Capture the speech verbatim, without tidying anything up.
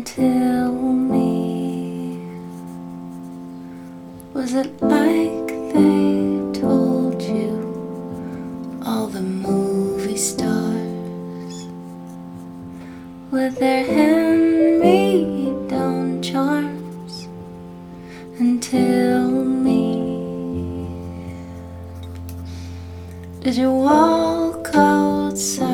tell me, was it like they told you, all the movie stars with their hand-me-down charms? And tell me, did you walk outside